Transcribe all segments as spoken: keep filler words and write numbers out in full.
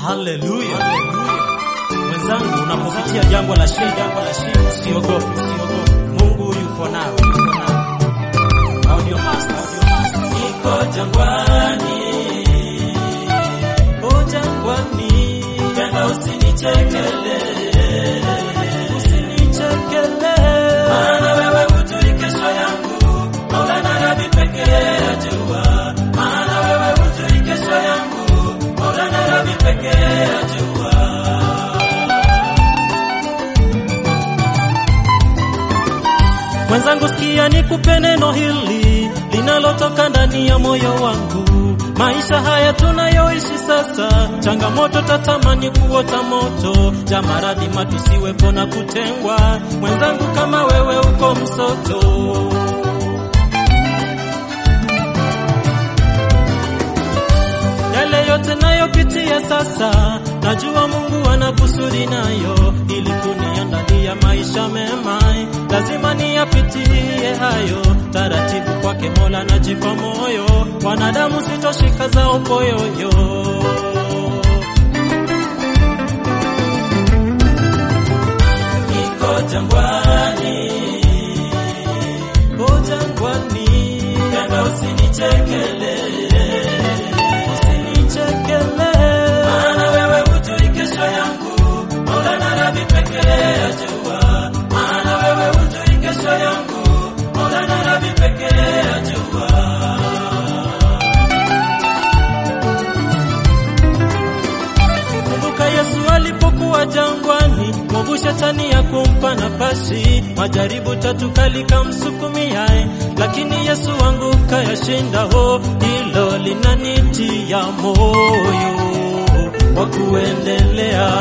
Haleluya. Mwenzangu, unapopitia jambo la shida, jambo la shida, usiogope, usiogope. Mungu yupo nawe, yupo nawe. Audio master, audio master. Niko jangwani. O jangwani. Penda usinichekele. Usinichekele. Maana wewe hujui kesho yangu. Maulana Rabi pekee ajua. Maana wewe hujui kesho yangu. Maulana Rabi pekee ajua. Mwenzangu, sikia nikupe neno hili linalotoka ndani ya moyo wangu. Maisha haya tunayoishi sasa, changamoto tatamani kuota moto, ja maradhi matusiwepo na kutengwa. Mwenzangu, kama wewe uko msoto, yale yote nayopitia sasa, najua Mungu anakusudi nayo, ili kuniandalia maisha mema. Lazima niyapitie hayo, taratibu kwake Mola najipa moyo, wanadamu sitoshika zao poyoyo. Niko jangwani, o jangwani, penda usinichekele. Usinichekele. Maana wewe hujui kesho yangu, Maulana Rabi pekee ajua. Maana wewe hujui kesho yangu, Maulana Rabi pekee ajua. Kumbuka Yesu alipokuwa jangwani, mwovu shetani ya kumpa nafasi, majaribu tatu kali kamsukumia, lakini Yesu wangu kayashinda. Ho, hilo linanitia moyo wa kuendelea.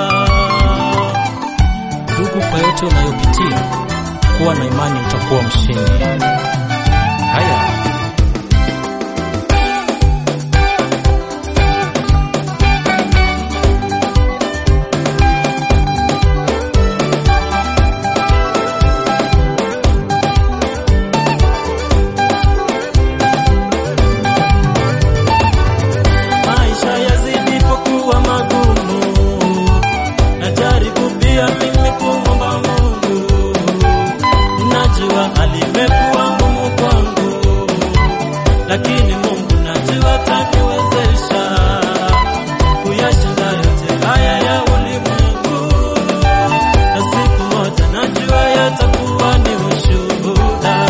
Ndugu, kwa yote unayopitia, kuwa na imani, utakuwa mshindi. Haya. Maisha yazidi kuwa magumu, najaribu pia mimi kumwomba Mungu. Najua alimekuwa ngumu kwangu, lakini Mungu najua ataniwezesha kuyashinda yote haya ya ulimwengu, na siku moja najua yatakuwa ni ushuhuda.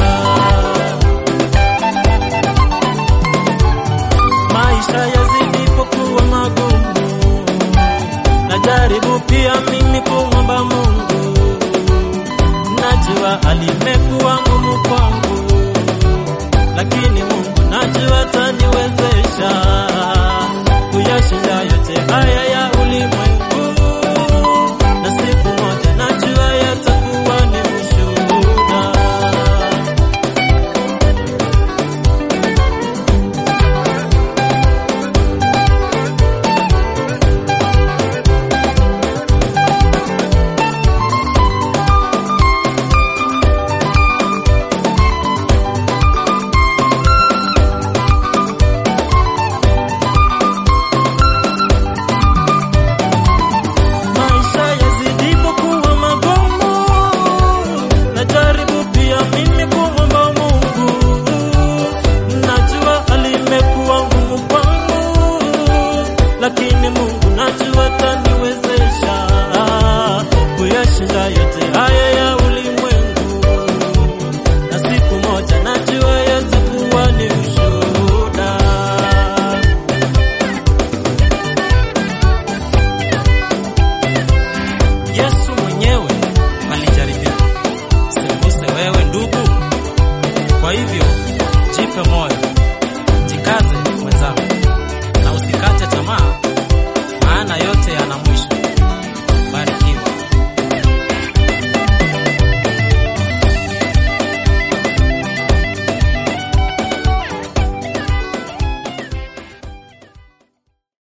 Maisha yazidi kuwa magumu, najaribu pia mimi kumwomba Mungu. Najua alimekuwa ngumu kwangu, lakini Mungu najua ataniwezesha kuyashinda yote haya ya ulimwengu, na siku moja najua yatakuwa ni ushuhuda. Maisha yazidi kuwa magumu, najaribu pia mimi kumwomba Mungu. Najua alimekuwa ngumu kwangu, lakini Mungu